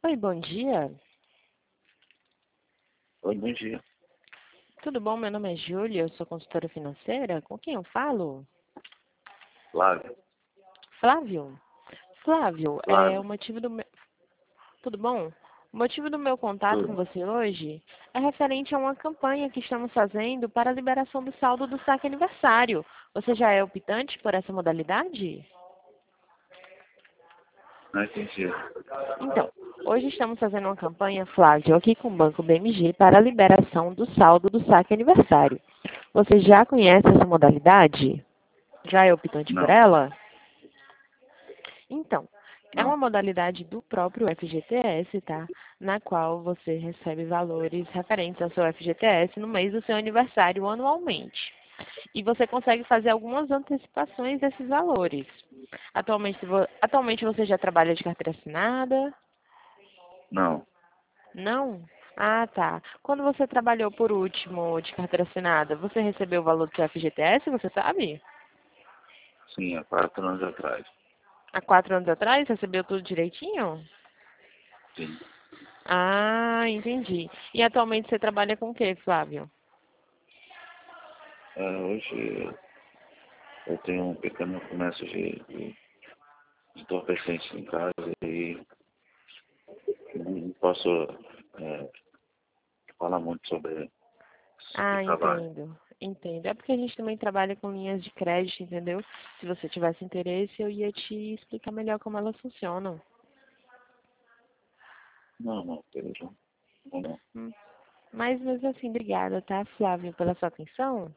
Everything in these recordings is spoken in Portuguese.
Oi, bom dia. Oi, bom dia. Tudo bom? Meu nome é Júlia, eu sou consultora financeira. Com quem eu falo? Flávio. Flávio? Flávio, o Flávio, motivo do meu... Tudo bom? O motivo do meu contato com tudo. você hoje é referente a uma campanha que estamos fazendo para a liberação do saldo do saque aniversário. Você já é optante por essa modalidade? Não entendi. Então, hoje estamos fazendo uma campanha, Flávio, aqui com o Banco BMG para a liberação do saldo do saque aniversário. Você já conhece essa modalidade? Já é optante por Não, ela? Então, é não. uma modalidade do próprio FGTS, tá? Na qual você recebe valores referentes ao seu FGTS no mês do seu aniversário anualmente. E você consegue fazer algumas antecipações desses valores. Atualmente você já trabalha de carteira assinada? Não. Não? Ah, tá. Quando você trabalhou por último de carteira assinada, você recebeu o valor do seu FGTS, você sabe? Sim, há 4 anos atrás. Há 4 anos atrás, recebeu tudo direitinho? Sim. Ah, entendi. E atualmente você trabalha com o quê, Flávio? Hoje eu tenho um pequeno comércio de entorpecentes em casa e não posso é, falar muito sobre esse tipo de Ah, trabalho. entendo. Entendo. É porque a gente também trabalha com linhas de crédito, entendeu? Se você tivesse interesse, eu ia te explicar melhor como elas funcionam. Não, não, beleza. Não, não. Hum. Mas mesmo assim, obrigada, tá, Flávio, pela sua atenção.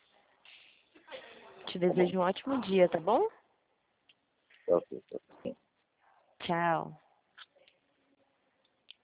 Te Tá bom. desejo um ótimo dia, tá bom? Tá ok, tá ok. Tchau.